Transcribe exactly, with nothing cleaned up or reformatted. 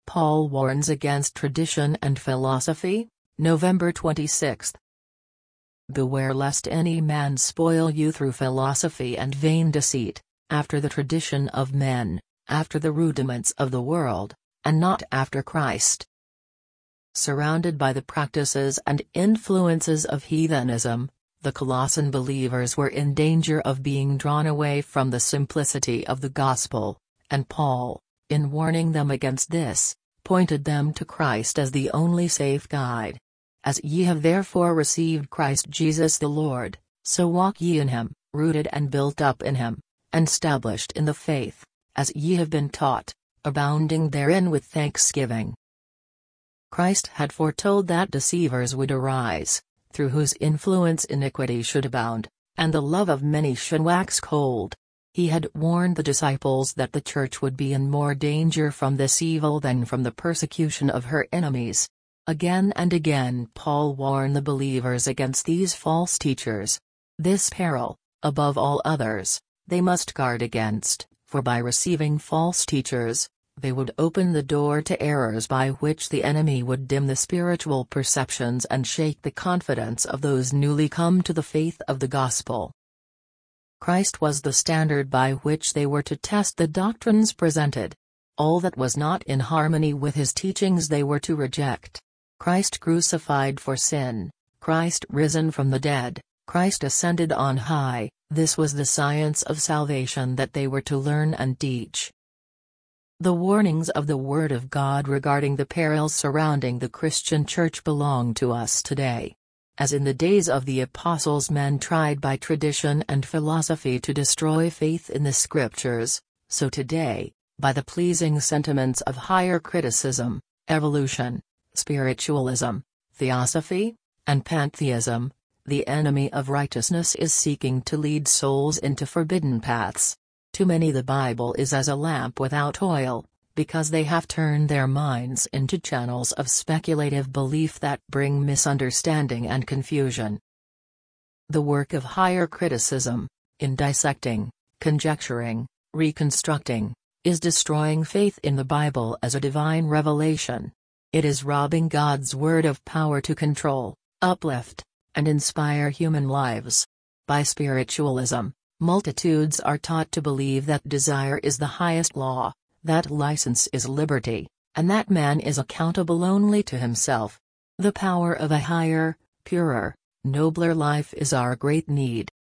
Paul warns against tradition and philosophy, November twenty-sixth. Beware lest any man spoil you through philosophy and vain deceit, after the tradition of men, after the rudiments of the world, and not after Christ. Surrounded by the practices and influences of heathenism, the Colossian believers were in danger of being drawn away from the simplicity of the gospel, and Paul, in warning them against this, pointed them to Christ as the only safe guide. As ye have therefore received Christ Jesus the Lord, so walk ye in him, rooted and built up in him, and stablished in the faith, as ye have been taught, abounding therein with thanksgiving. Christ had foretold that deceivers would arise, through whose influence iniquity should abound, and the love of many should wax cold. He had warned the disciples that the church would be in more danger from this evil than from the persecution of her enemies. Again and again Paul warned the believers against these false teachers. This peril, above all others, they must guard against, for by receiving false teachers, they would open the door to errors by which the enemy would dim the spiritual perceptions and shake the confidence of those newly come to the faith of the gospel. Christ was the standard by which they were to test the doctrines presented. All that was not in harmony with his teachings they were to reject. Christ crucified for sin, Christ risen from the dead, Christ ascended on high, this was the science of salvation that they were to learn and teach. The warnings of the Word of God regarding the perils surrounding the Christian church belong to us today. As in the days of the apostles men tried by tradition and philosophy to destroy faith in the Scriptures, so today, by the pleasing sentiments of higher criticism, evolution, spiritualism, theosophy, and pantheism, the enemy of righteousness is seeking to lead souls into forbidden paths. To many the Bible is as a lamp without oil, because they have turned their minds into channels of speculative belief that bring misunderstanding and confusion. The work of higher criticism, in dissecting, conjecturing, reconstructing, is destroying faith in the Bible as a divine revelation. It is robbing God's word of power to control, uplift, and inspire human lives. By spiritualism, multitudes are taught to believe that desire is the highest law, that license is liberty, and that man is accountable only to himself. The power of a higher, purer, nobler life is our great need.